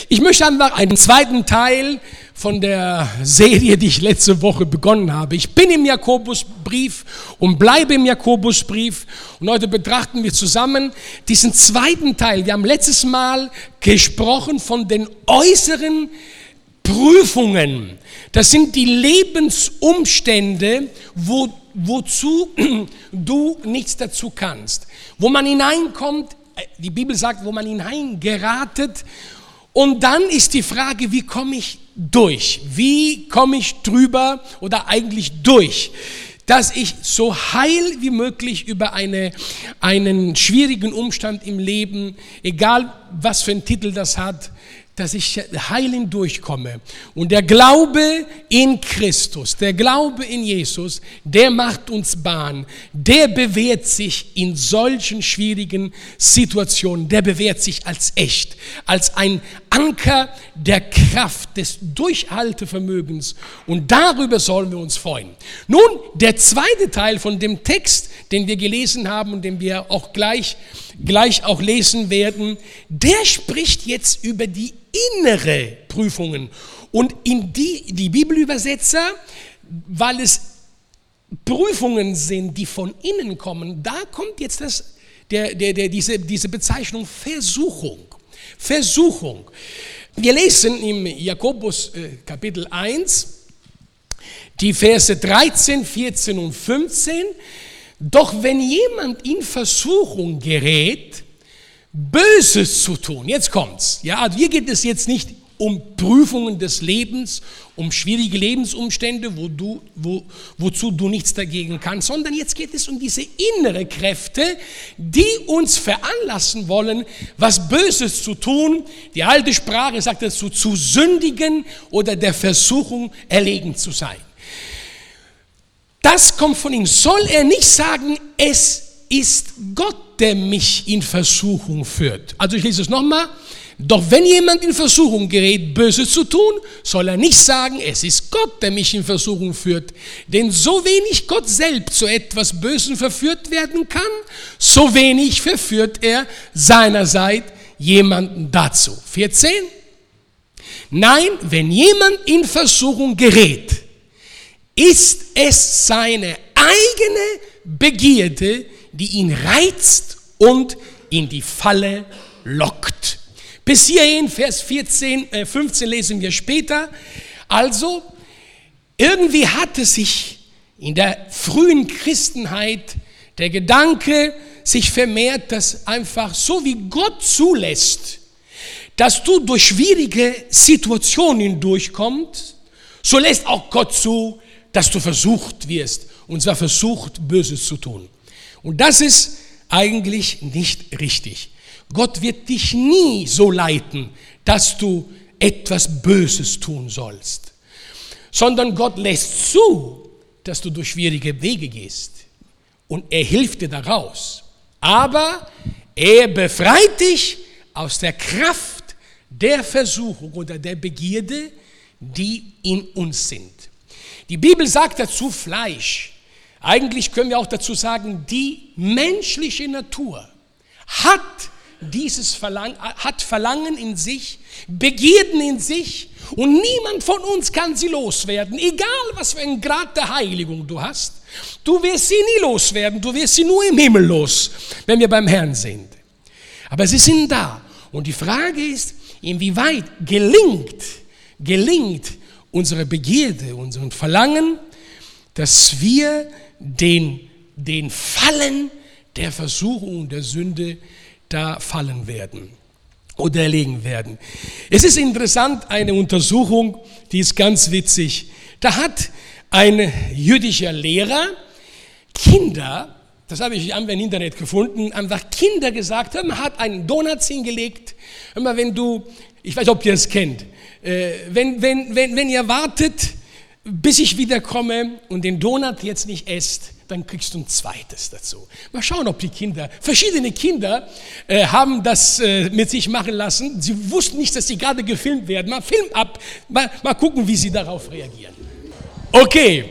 Ich möchte einfach einen zweiten Teil von der Serie, die ich letzte Woche begonnen habe. Ich bin im Jakobusbrief und bleibe im Jakobusbrief. Und heute betrachten wir zusammen diesen zweiten Teil. Wir haben letztes Mal gesprochen von den äußeren Prüfungen. Das sind die Lebensumstände, wozu du nichts dazu kannst. Wo man hineinkommt, die Bibel sagt, wo man hineingeratet. Und dann ist die Frage, wie komme ich durch? Wie komme ich drüber oder eigentlich durch? Dass ich so heil wie möglich über einen schwierigen Umstand im Leben, egal was für einen Titel das hat, dass ich heil hindurchkomme. Und der Glaube in Christus, der Glaube in Jesus, der macht uns Bahn. Der bewährt sich in solchen schwierigen Situationen. Der bewährt sich als echt, als ein Anker der Kraft, des Durchhaltevermögens. Und darüber sollen wir uns freuen. Nun, der zweite Teil von dem Text, den wir gelesen haben und den wir auch gleich auch lesen werden, der spricht jetzt über die innere Prüfungen. Und in die Bibelübersetzer, weil es Prüfungen sind, die von innen kommen, da kommt jetzt diese Bezeichnung Versuchung. Versuchung. Wir lesen im Jakobus Kapitel 1, die Verse 13, 14 und 15. Doch wenn jemand in Versuchung gerät, Böses zu tun, jetzt kommt's. Ja, also hier geht es jetzt nicht um Prüfungen des Lebens, um schwierige Lebensumstände, wozu du nichts dagegen kannst, sondern jetzt geht es um diese innere Kräfte, die uns veranlassen wollen, was Böses zu tun. Die alte Sprache sagt dazu, zu sündigen oder der Versuchung erlegen zu sein. Das kommt von ihm. Soll er nicht sagen, es ist Gott, der mich in Versuchung führt. Also ich lese es nochmal. Doch wenn jemand in Versuchung gerät, Böses zu tun, soll er nicht sagen, es ist Gott, der mich in Versuchung führt. Denn so wenig Gott selbst zu etwas Bösen verführt werden kann, so wenig verführt er seinerseits jemanden dazu. 14. Nein, wenn jemand in Versuchung gerät, ist es seine eigene Begierde, die ihn reizt und in die Falle lockt. Bis hierhin, Vers 15 lesen wir später. Also, irgendwie hatte sich in der frühen Christenheit der Gedanke sich vermehrt, dass einfach so wie Gott zulässt, dass du durch schwierige Situationen hindurchkommst, so lässt auch Gott zu, dass du versucht wirst, und zwar versucht, Böses zu tun. Und das ist eigentlich nicht richtig. Gott wird dich nie so leiten, dass du etwas Böses tun sollst, sondern Gott lässt zu, dass du durch schwierige Wege gehst und er hilft dir daraus. Aber er befreit dich aus der Kraft der Versuchung oder der Begierde, die in uns sind. Die Bibel sagt dazu Fleisch. Eigentlich können wir auch dazu sagen, die menschliche Natur hat dieses Verlangen in sich, Begierden in sich und niemand von uns kann sie loswerden. Egal, was für einen Grad der Heiligung du hast, du wirst sie nie loswerden, du wirst sie nur im Himmel los, wenn wir beim Herrn sind. Aber sie sind da und die Frage ist, inwieweit gelingt unsere Begierde, unseren Verlangen, dass wir den Fallen der Versuchung und der Sünde da fallen werden oder erlegen werden. Es ist interessant, eine Untersuchung, die ist ganz witzig. Da hat ein jüdischer Lehrer Kinder, das habe ich im Internet gefunden, einfach Kinder gesagt, man hat einen Donut hingelegt, wenn du, ich weiß nicht, ob ihr das kennt, wenn ihr wartet, bis ich wiederkomme und den Donut jetzt nicht esst, dann kriegst du ein zweites dazu. Mal schauen, ob die Kinder, verschiedene Kinder haben das mit sich machen lassen. Sie wussten nicht, dass sie gerade gefilmt werden. Mal Film ab, mal gucken, wie sie darauf reagieren. Okay,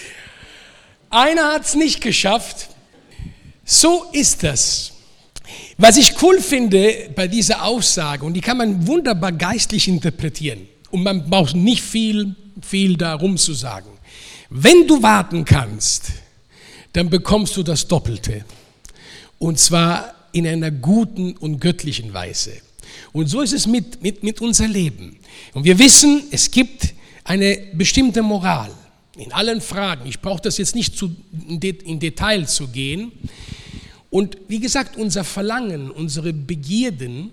einer hat es nicht geschafft. So ist das. Was ich cool finde bei dieser Aussage, und die kann man wunderbar geistlich interpretieren, und man braucht nicht viel darum zu sagen. Wenn du warten kannst, dann bekommst du das Doppelte. Und zwar in einer guten und göttlichen Weise. Und so ist es mit unser Leben. Und wir wissen, es gibt eine bestimmte Moral in allen Fragen. Ich brauche das jetzt nicht in Detail zu gehen. Und wie gesagt, unser Verlangen, unsere Begierden,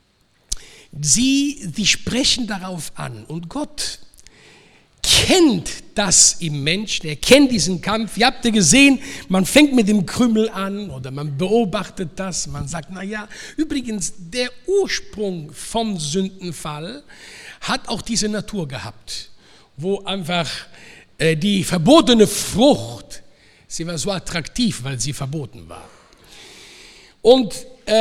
sie sprechen darauf an. Und Gott kennt das im Menschen, er kennt diesen Kampf. Ihr habt ja gesehen, man fängt mit dem Krümel an oder man beobachtet das, man sagt, naja, übrigens, der Ursprung vom Sündenfall hat auch diese Natur gehabt, wo einfach die verbotene Frucht, sie war so attraktiv, weil sie verboten war. Und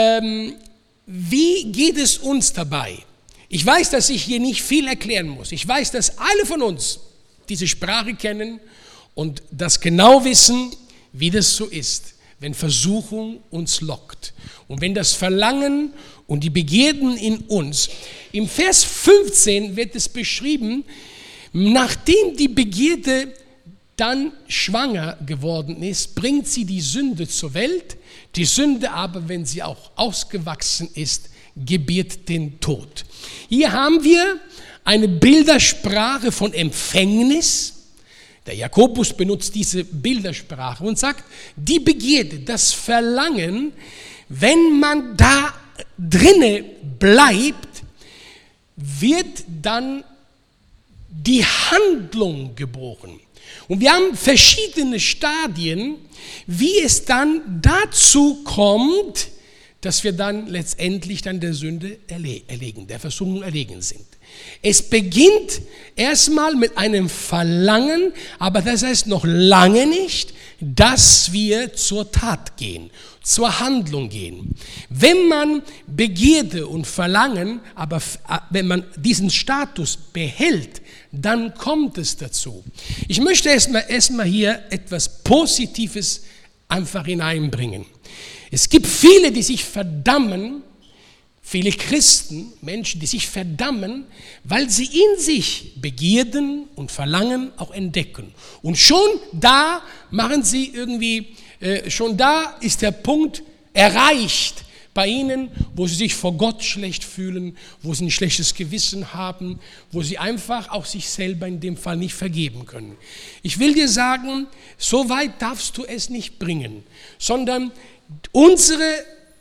wie geht es uns dabei? Ich weiß, dass ich hier nicht viel erklären muss. Ich weiß, dass alle von uns diese Sprache kennen und das genau wissen, wie das so ist, wenn Versuchung uns lockt. Und wenn das Verlangen und die Begierden in uns, im Vers 15 wird es beschrieben, nachdem die Begierde dann schwanger geworden ist, bringt sie die Sünde zur Welt. Die Sünde aber, wenn sie auch ausgewachsen ist, gebiert den Tod. Hier haben wir eine Bildersprache von Empfängnis. Der Jakobus benutzt diese Bildersprache und sagt, die Begierde, das Verlangen, wenn man da drinne bleibt, wird dann die Handlung gebrochen. Und wir haben verschiedene Stadien, wie es dann dazu kommt, dass wir dann letztendlich dann der Sünde erlegen, der Versuchung erlegen sind. Es beginnt erstmal mit einem Verlangen, aber das heißt noch lange nicht, dass wir zur Tat gehen, zur Handlung gehen. Wenn man Begierde und Verlangen, aber wenn man diesen Status behält, dann kommt es dazu. Ich möchte erstmal hier etwas Positives einfach hineinbringen. Es gibt viele, die sich verdammen, viele Christen, Menschen, die sich verdammen, weil sie in sich Begierden und Verlangen auch entdecken. Und schon da machen sie irgendwie, schon da ist der Punkt erreicht bei ihnen, wo sie sich vor Gott schlecht fühlen, wo sie ein schlechtes Gewissen haben, wo sie einfach auch sich selber in dem Fall nicht vergeben können. Ich will dir sagen, so weit darfst du es nicht bringen, sondern unsere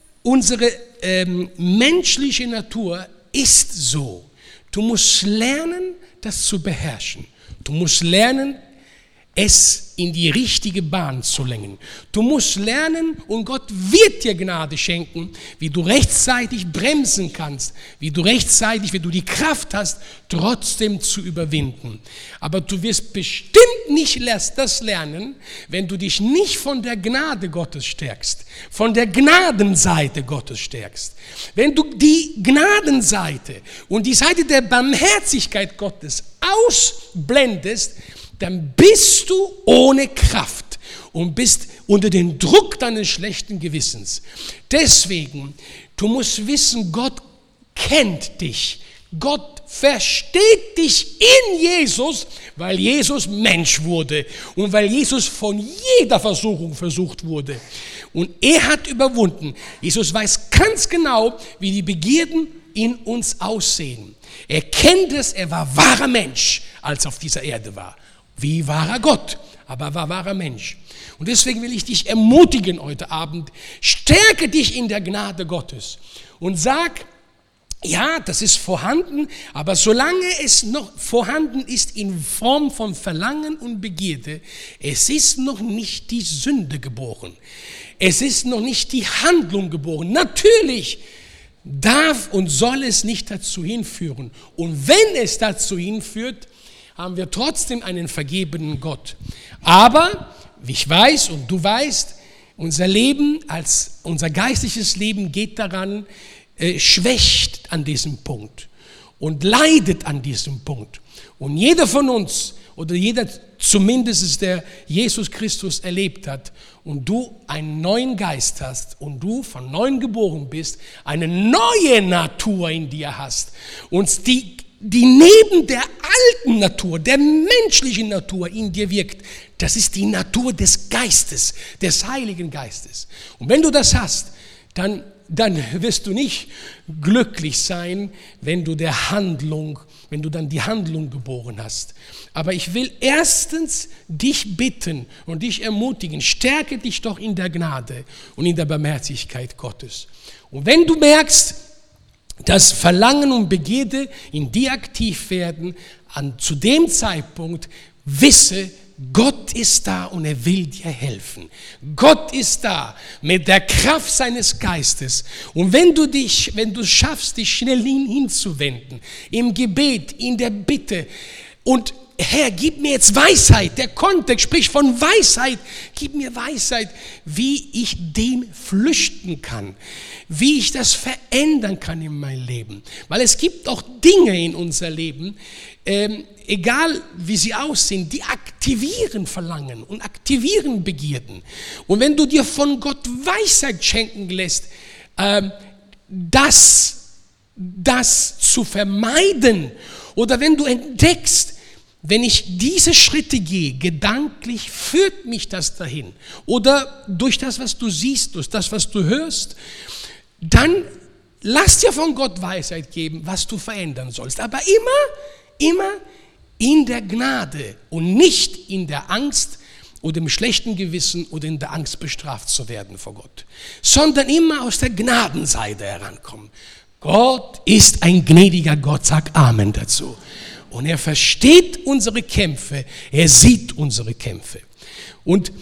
menschliche Natur ist so. Du musst lernen, das zu beherrschen. Du musst lernen, es in die richtige Bahn zu lenken. Du musst lernen und Gott wird dir Gnade schenken, wie du rechtzeitig bremsen kannst, wie du rechtzeitig, wenn du die Kraft hast, trotzdem zu überwinden. Aber du wirst bestimmt nicht das lernen, wenn du dich nicht von der Gnade Gottes stärkst, von der Gnadenseite Gottes stärkst. Wenn du die Gnadenseite und die Seite der Barmherzigkeit Gottes ausblendest, dann bist du ohne Kraft und bist unter dem Druck deines schlechten Gewissens. Deswegen, du musst wissen, Gott kennt dich. Gott versteht dich in Jesus, weil Jesus Mensch wurde und weil Jesus von jeder Versuchung versucht wurde. Und er hat überwunden. Jesus weiß ganz genau, wie die Begierden in uns aussehen. Er kennt es, er war wahrer Mensch, als er auf dieser Erde war. Wie wahrer Gott, aber er war wahrer Mensch. Und deswegen will ich dich ermutigen heute Abend, stärke dich in der Gnade Gottes und sag, ja, das ist vorhanden, aber solange es noch vorhanden ist in Form von Verlangen und Begierde, es ist noch nicht die Sünde geboren. Es ist noch nicht die Handlung geboren. Natürlich darf und soll es nicht dazu hinführen. Und wenn es dazu hinführt, haben wir trotzdem einen vergebenen Gott. Aber, wie ich weiß und du weißt, unser Leben, unser geistliches Leben geht daran, schwächt an diesem Punkt und leidet an diesem Punkt. Und jeder von uns oder jeder zumindest der Jesus Christus erlebt hat und du einen neuen Geist hast und du von neuem geboren bist, eine neue Natur in dir hast und die neben der alten Natur, der menschlichen Natur in dir wirkt, das ist die Natur des Geistes, des Heiligen Geistes. Und wenn du das hast, dann wirst du nicht glücklich sein, wenn du dann die Handlung geboren hast. Aber ich will erstens dich bitten und dich ermutigen, stärke dich doch in der Gnade und in der Barmherzigkeit Gottes. Und wenn du merkst, dass Verlangen und Begierde in dir aktiv werden, zu dem Zeitpunkt wisse, Gott ist da und er will dir helfen. Gott ist da mit der Kraft seines Geistes. Und wenn du schaffst, dich schnell hinzuwenden, im Gebet, in der Bitte und Herr, gib mir jetzt Weisheit. Der Kontext spricht von Weisheit. Gib mir Weisheit, wie ich dem flüchten kann, wie ich das verändern kann in meinem Leben. Weil es gibt auch Dinge in unser Leben, egal wie sie aussehen, die aktivieren Verlangen und aktivieren Begierden. Und wenn du dir von Gott Weisheit schenken lässt, das zu vermeiden, oder wenn du entdeckst, wenn ich diese Schritte gehe, gedanklich führt mich das dahin. Oder durch das, was du siehst, durch das, was du hörst, dann lass dir von Gott Weisheit geben, was du verändern sollst. Aber immer in der Gnade und nicht in der Angst oder im schlechten Gewissen oder in der Angst bestraft zu werden vor Gott. Sondern immer aus der Gnadenseite herankommen. Gott ist ein gnädiger Gott, sag Amen dazu. Und er versteht unsere Kämpfe, er sieht unsere Kämpfe. Und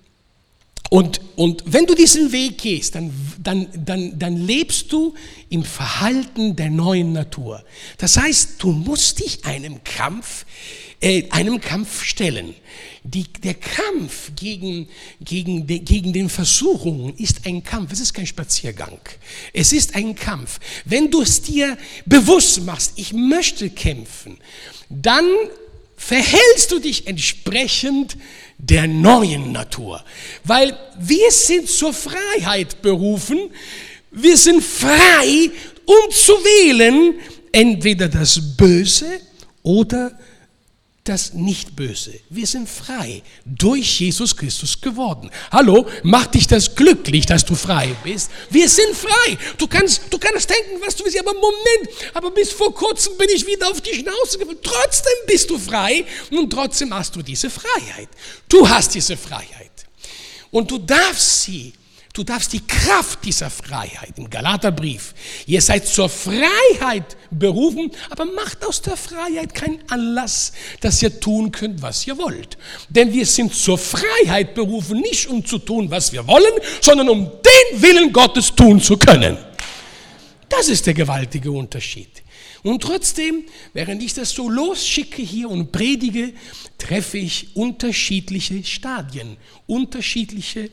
wenn du diesen Weg gehst, dann lebst du im Verhalten der neuen Natur. Das heißt, du musst dich einem Kampf stellen. Der Kampf gegen den Versuchungen ist ein Kampf, es ist kein Spaziergang. Es ist ein Kampf. Wenn du es dir bewusst machst, ich möchte kämpfen, dann verhältst du dich entsprechend der neuen Natur. Weil wir sind zur Freiheit berufen, wir sind frei, um zu wählen, entweder das Böse oder das Nicht-Böse. Wir sind frei, durch Jesus Christus geworden. Hallo, macht dich das glücklich, dass du frei bist? Wir sind frei. Du kannst denken, was du willst, aber Moment, aber bis vor kurzem bin ich wieder auf die Schnauze gefallen. Trotzdem bist du frei und trotzdem hast du diese Freiheit. Du hast diese Freiheit. Und du darfst die Kraft dieser Freiheit, im Galaterbrief, ihr seid zur Freiheit berufen, aber macht aus der Freiheit keinen Anlass, dass ihr tun könnt, was ihr wollt. Denn wir sind zur Freiheit berufen, nicht um zu tun, was wir wollen, sondern um den Willen Gottes tun zu können. Das ist der gewaltige Unterschied. Und trotzdem, während ich das so losschicke hier und predige, treffe ich unterschiedliche Stadien, unterschiedliche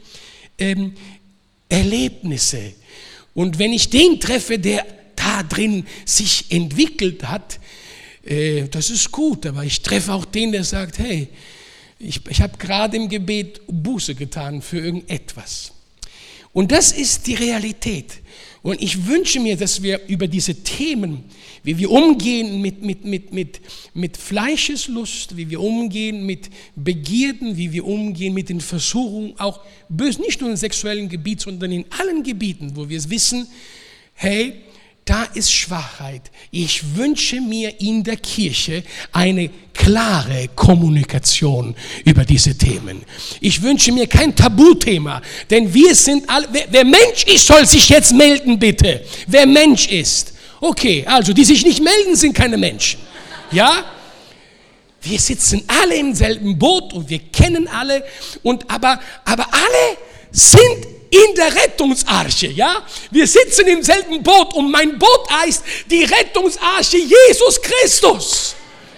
Erlebnisse. Und wenn ich den treffe, der da drin sich entwickelt hat, das ist gut, aber ich treffe auch den, der sagt, hey, ich habe gerade im Gebet Buße getan für irgendetwas. Und das ist die Realität. Und ich wünsche mir, dass wir über diese Themen, wie wir umgehen mit Fleischeslust, wie wir umgehen mit Begierden, wie wir umgehen mit den Versuchungen, auch böse, nicht nur im sexuellen Gebiet, sondern in allen Gebieten, wo wir es wissen, hey, da ist Schwachheit. Ich wünsche mir in der Kirche eine klare Kommunikation über diese Themen. Ich wünsche mir kein Tabuthema, denn wir sind alle, wer Mensch ist, soll sich jetzt melden, bitte. Wer Mensch ist. Okay, also die sich nicht melden, sind keine Menschen. Ja? Wir sitzen alle im selben Boot und wir kennen alle, aber alle sind in der Rettungsarche, ja? Wir sitzen im selben Boot und mein Boot heißt die Rettungsarche Jesus Christus.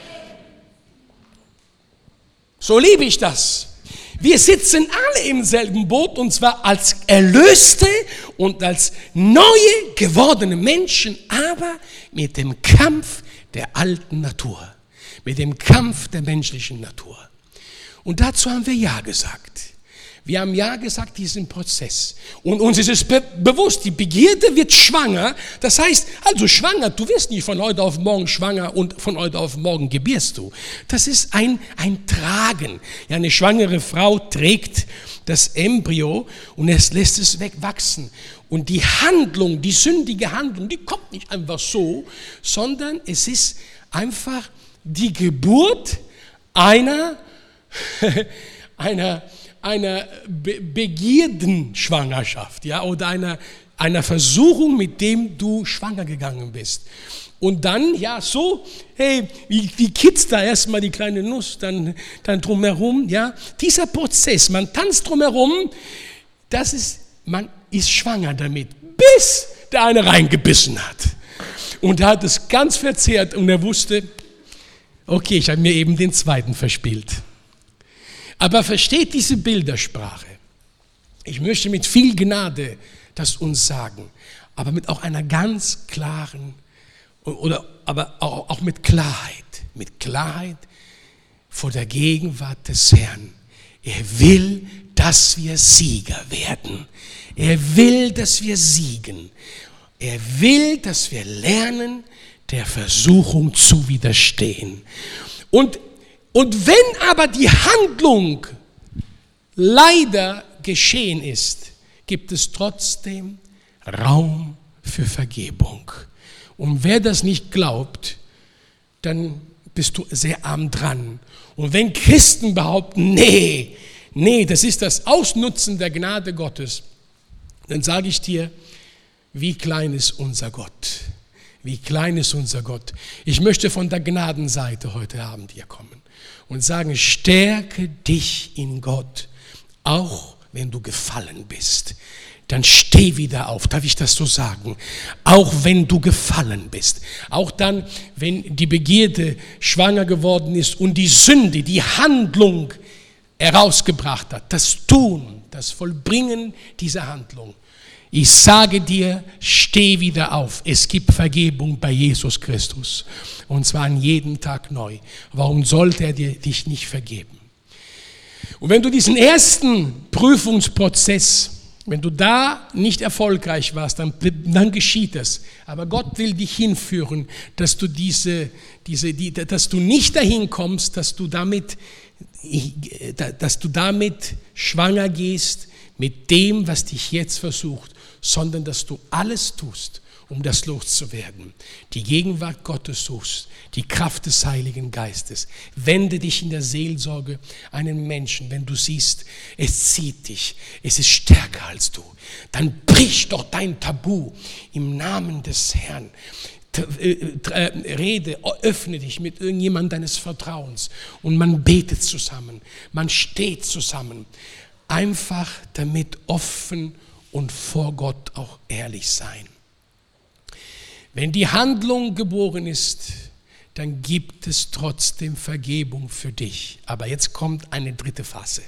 So liebe ich das. Wir sitzen alle im selben Boot und zwar als Erlöste und als neue gewordene Menschen, aber mit dem Kampf der alten Natur, mit dem Kampf der menschlichen Natur. Und dazu haben wir Ja gesagt. Wir haben Ja gesagt, diesen Prozess. Und uns ist es bewusst, die Begierde wird schwanger. Das heißt, also schwanger, du wirst nicht von heute auf morgen schwanger und von heute auf morgen gebierst du. Das ist ein Tragen. Ja, eine schwangere Frau trägt das Embryo und es lässt es wegwachsen. Und die Handlung, die sündige Handlung, die kommt nicht einfach so, sondern es ist einfach die Geburt einer Begierdenschwangerschaft, ja, oder einer Versuchung, mit dem du schwanger gegangen bist. Und dann, ja, so, hey, wie kitzt da erstmal die kleine Nuss, dann drumherum, ja. Dieser Prozess, man tanzt drumherum, man ist schwanger damit, bis der eine reingebissen hat. Und er hat es ganz verzehrt und er wusste, okay, ich habe mir eben den zweiten verspielt. Aber versteht diese Bildersprache. Ich möchte mit viel Gnade das uns sagen, aber mit auch einer ganz klaren, aber auch mit Klarheit vor der Gegenwart des Herrn. Er will, dass wir Sieger werden. Er will, dass wir siegen. Er will, dass wir lernen, der Versuchung zu widerstehen. Und wenn aber die Handlung leider geschehen ist, gibt es trotzdem Raum für Vergebung. Und wer das nicht glaubt, dann bist du sehr arm dran. Und wenn Christen behaupten, nee, das ist das Ausnutzen der Gnade Gottes, dann sage ich dir, wie klein ist unser Gott. Wie klein ist unser Gott. Ich möchte von der Gnadenseite heute Abend hier kommen und sagen, stärke dich in Gott, auch wenn du gefallen bist. Dann steh wieder auf, darf ich das so sagen? Auch wenn du gefallen bist. Auch dann, wenn die Begierde schwanger geworden ist und die Sünde, die Handlung herausgebracht hat. Das Tun, das Vollbringen dieser Handlung. Ich sage dir, steh wieder auf. Es gibt Vergebung bei Jesus Christus. Und zwar an jedem Tag neu. Warum sollte er dich nicht vergeben? Und wenn du diesen ersten Prüfungsprozess, wenn du da nicht erfolgreich warst, dann geschieht es. Aber Gott will dich hinführen, dass du dass du nicht dahin kommst, dass du damit schwanger gehst mit dem, was dich jetzt versucht, sondern dass du alles tust, um das loszuwerden. Die Gegenwart Gottes suchst, die Kraft des Heiligen Geistes. Wende dich in der Seelsorge einen Menschen, wenn du siehst, es zieht dich, es ist stärker als du. Dann brich doch dein Tabu im Namen des Herrn. Öffne dich mit irgendjemandem deines Vertrauens und man betet zusammen, man steht zusammen. Einfach damit offen und vor Gott auch ehrlich sein. Wenn die Handlung geboren ist, dann gibt es trotzdem Vergebung für dich. Aber jetzt kommt eine dritte Phase.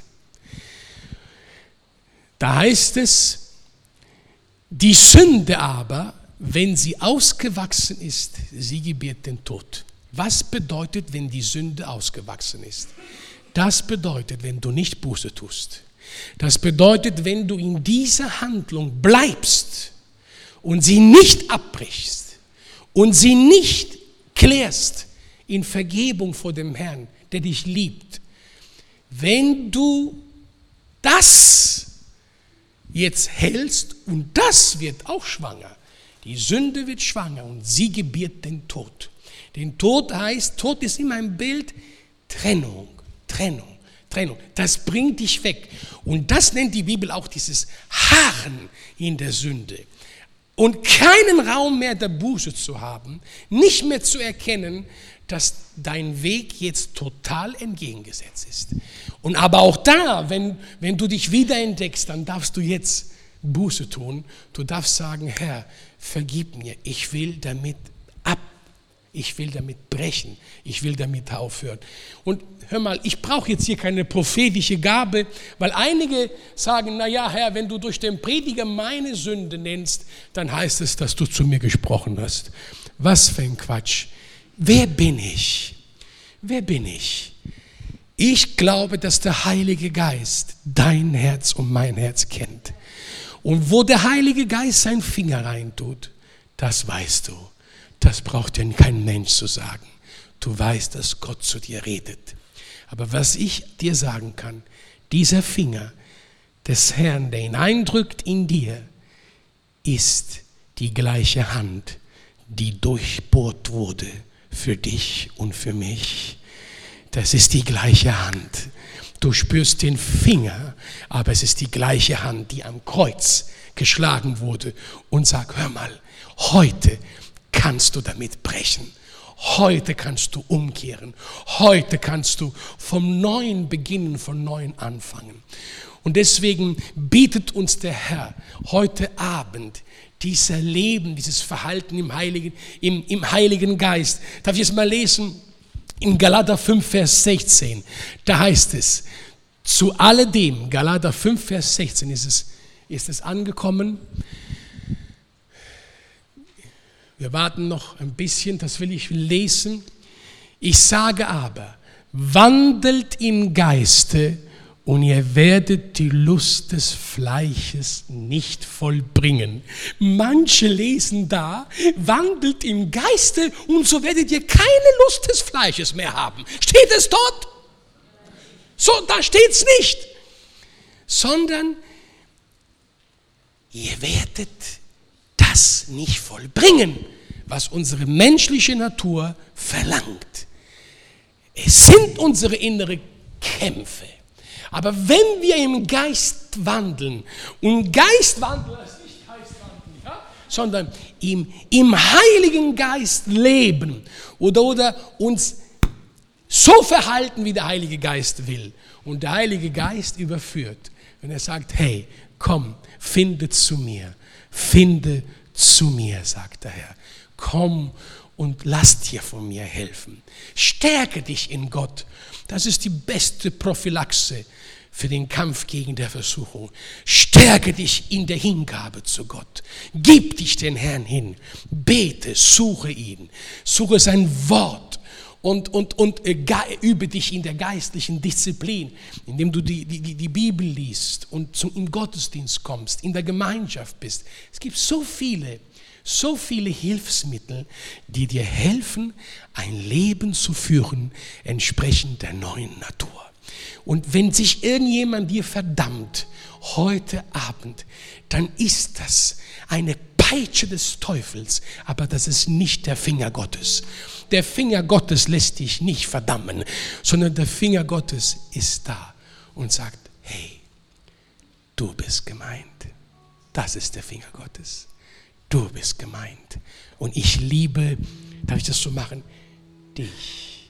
Da heißt es, die Sünde aber, wenn sie ausgewachsen ist, sie gebiert den Tod. Was bedeutet, wenn die Sünde ausgewachsen ist? Das bedeutet, wenn du nicht Buße tust. Das bedeutet, wenn du in dieser Handlung bleibst und sie nicht abbrichst und sie nicht klärst in Vergebung vor dem Herrn, der dich liebt, wenn du das jetzt hältst und das wird auch schwanger, die Sünde wird schwanger und sie gebiert den Tod. Den Tod heißt, Tod ist immer ein Bild, Trennung. Das bringt dich weg. Und das nennt die Bibel auch dieses Harren in der Sünde. Und keinen Raum mehr der Buße zu haben, nicht mehr zu erkennen, dass dein Weg jetzt total entgegengesetzt ist. Und aber auch da, wenn du dich wiederentdeckst, dann darfst du jetzt Buße tun. Du darfst sagen, Herr, vergib mir, ich will damit brechen, ich will damit aufhören. Und hör mal, ich brauche jetzt hier keine prophetische Gabe, weil einige sagen, naja, Herr, wenn du durch den Prediger meine Sünde nennst, dann heißt es, dass du zu mir gesprochen hast. Was für ein Quatsch. Wer bin ich? Ich glaube, dass der Heilige Geist dein Herz und mein Herz kennt. Und wo der Heilige Geist seinen Finger reintut, das weißt du. Das braucht dir kein Mensch zu sagen. Du weißt, dass Gott zu dir redet. Aber was ich dir sagen kann, dieser Finger des Herrn, der hineindrückt in dir, ist die gleiche Hand, die durchbohrt wurde für dich und für mich. Das ist die gleiche Hand. Du spürst den Finger, aber es ist die gleiche Hand, die am Kreuz geschlagen wurde und sagt, hör mal, heute kannst du damit brechen. Heute kannst du umkehren. Heute kannst du vom Neuen beginnen, von Neuem anfangen. Und deswegen bietet uns der Herr heute Abend dieses Leben, dieses Verhalten im Heiligen Geist. Darf ich es mal lesen? In Galater 5, Vers 16, da heißt es, zu alledem, Galater 5, Vers 16 ist es angekommen. Wir warten noch ein bisschen, das will ich lesen. Ich sage aber, wandelt im Geiste und ihr werdet die Lust des Fleisches nicht vollbringen. Manche lesen da, wandelt im Geiste und so werdet ihr keine Lust des Fleisches mehr haben. Steht es dort? So, da steht es nicht. Sondern ihr werdet das nicht vollbringen, was unsere menschliche Natur verlangt. Es sind unsere inneren Kämpfe. Aber wenn wir im Geist wandeln, und Geist wandeln heißt nicht Geist wandeln, ja? Sondern im Heiligen Geist leben oder uns so verhalten, wie der Heilige Geist will. Und der Heilige Geist überführt, wenn er sagt, hey, komm, finde zu mir, sagt der Herr. Komm und lass dir von mir helfen. Stärke dich in Gott. Das ist die beste Prophylaxe für den Kampf gegen die Versuchung. Stärke dich in der Hingabe zu Gott. Gib dich den Herrn hin. Bete, suche ihn. Suche sein Wort. Und übe dich in der geistlichen Disziplin, indem du die Bibel liest und im Gottesdienst kommst, in der Gemeinschaft bist. Es gibt so viele Hilfsmittel, die dir helfen, ein Leben zu führen, entsprechend der neuen Natur. Und wenn sich irgendjemand dir verdammt, heute Abend, dann ist das eine Peitsche des Teufels, aber das ist nicht der Finger Gottes. Der Finger Gottes lässt dich nicht verdammen, sondern der Finger Gottes ist da und sagt, hey, du bist gemeint. Das ist der Finger Gottes. Du bist gemeint. Und ich liebe, darf ich das so machen? Dich.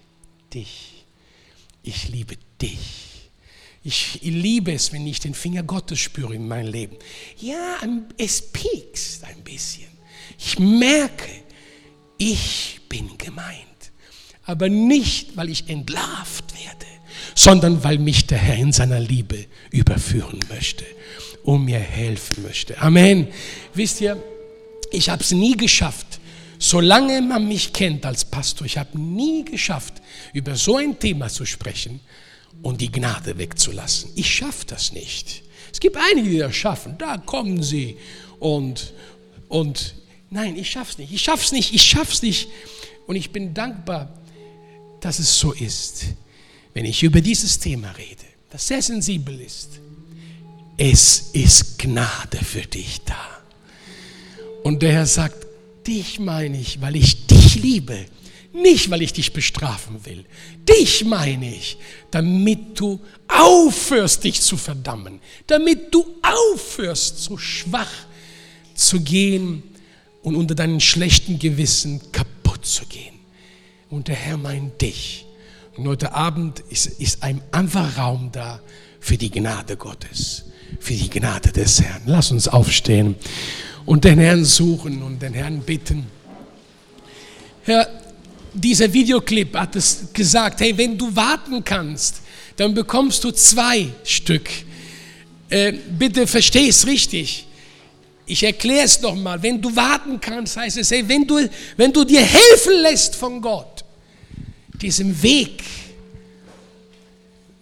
Ich liebe dich. Ich liebe es, wenn ich den Finger Gottes spüre in meinem Leben. Ja, es piekst ein bisschen. Ich merke, ich bin gemeint. Aber nicht, weil ich entlarvt werde, sondern weil mich der Herr in seiner Liebe überführen möchte und mir helfen möchte. Amen. Wisst ihr, ich habe es nie geschafft, solange man mich kennt als Pastor, ich habe nie geschafft, über so ein Thema zu sprechen und die Gnade wegzulassen. Ich schaffe das nicht. Es gibt einige, die das schaffen. Da kommen sie und nein, ich schaffe es nicht. Und ich bin dankbar, dass es so ist, wenn ich über dieses Thema rede, das sehr sensibel ist. Es ist Gnade für dich da. Und der Herr sagt, dich meine ich, weil ich dich liebe. Nicht, weil ich dich bestrafen will. Dich meine ich, damit du aufhörst, dich zu verdammen. Damit du aufhörst, so schwach zu gehen und unter deinem schlechten Gewissen kaputt zu gehen. Und der Herr meint dich. Und heute Abend ist ein einfach Raum da für die Gnade Gottes, für die Gnade des Herrn. Lass uns aufstehen und den Herrn suchen und den Herrn bitten. Herr, dieser Videoclip hat es gesagt, hey, wenn du warten kannst, dann bekommst du 2 Stück. Bitte versteh es richtig. Ich erkläre es nochmal. Wenn du warten kannst, heißt es, hey, wenn du dir helfen lässt von Gott, diesem Weg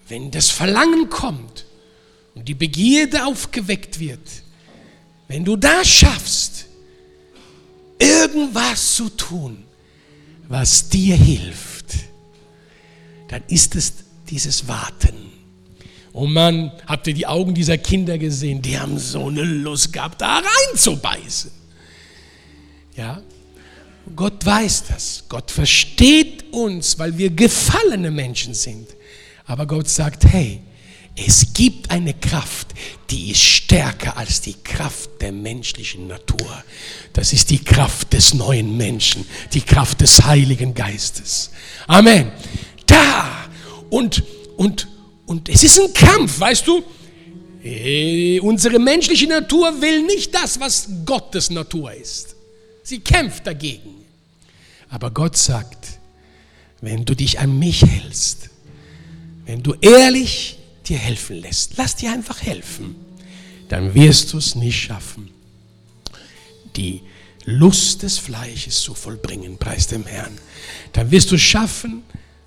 wenn das Verlangen kommt und die Begierde aufgeweckt wird, wenn du das schaffst, irgendwas zu tun, was dir hilft, dann ist es dieses Warten. Oh Mann, habt ihr die Augen dieser Kinder gesehen? Die haben so eine Lust gehabt, da reinzubeißen. Ja, Gott weiß das. Gott versteht uns, weil wir gefallene Menschen sind. Aber Gott sagt, hey, es gibt eine Kraft, die ist stärker als die Kraft der menschlichen Natur. Das ist die Kraft des neuen Menschen, die Kraft des Heiligen Geistes. Amen. Da und es ist ein Kampf, weißt du? Unsere menschliche Natur will nicht das, was Gottes Natur ist. Sie kämpft dagegen. Aber Gott sagt, wenn du dich an mich hältst, wenn du ehrlich dir helfen lässt, lass dir einfach helfen, dann wirst du es nicht schaffen, die Lust des Fleisches zu vollbringen, preis dem Herrn. Dann wirst du es schaffen,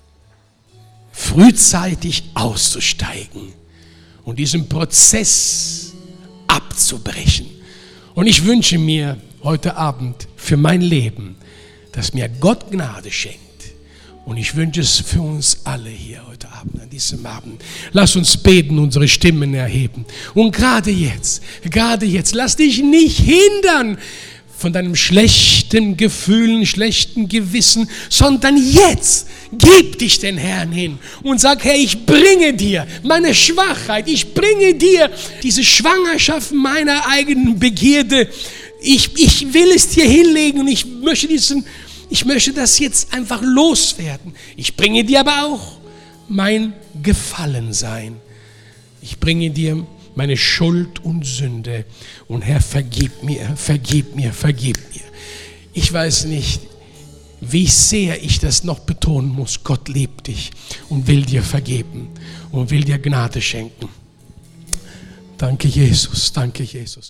frühzeitig auszusteigen und diesen Prozess abzubrechen. Und ich wünsche mir heute Abend für mein Leben, dass mir Gott Gnade schenkt. Und ich wünsche es für uns alle hier heute Abend, an diesem Abend. Lass uns beten, unsere Stimmen erheben. Und gerade jetzt, lass dich nicht hindern von deinem schlechten Gefühlen, schlechten Gewissen, sondern jetzt gib dich den Herrn hin und sag, hey, ich bringe dir meine Schwachheit, ich bringe dir diese Schwangerschaft meiner eigenen Begierde. Ich will es dir hinlegen und ich möchte das jetzt einfach loswerden. Ich bringe dir aber auch mein Gefallensein. Ich bringe dir meine Schuld und Sünde. Und Herr, vergib mir. Ich weiß nicht, wie sehr ich das noch betonen muss. Gott liebt dich und will dir vergeben und will dir Gnade schenken. Danke, Jesus.